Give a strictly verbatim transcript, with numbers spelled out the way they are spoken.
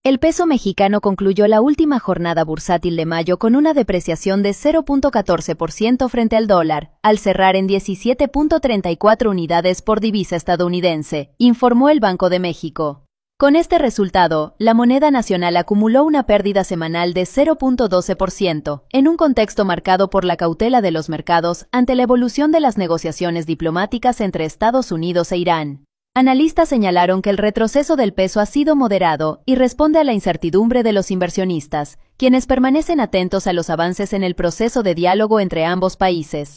El peso mexicano concluyó la última jornada bursátil de mayo con una depreciación de cero punto catorce por ciento frente al dólar, al cerrar en diecisiete punto treinta y cuatro unidades por divisa estadounidense, informó el Banco de México. Con este resultado, la moneda nacional acumuló una pérdida semanal de cero punto doce por ciento, en un contexto marcado por la cautela de los mercados ante la evolución de las negociaciones diplomáticas entre Estados Unidos e Irán. Analistas señalaron que el retroceso del peso ha sido moderado y responde a la incertidumbre de los inversionistas, quienes permanecen atentos a los avances en el proceso de diálogo entre ambos países.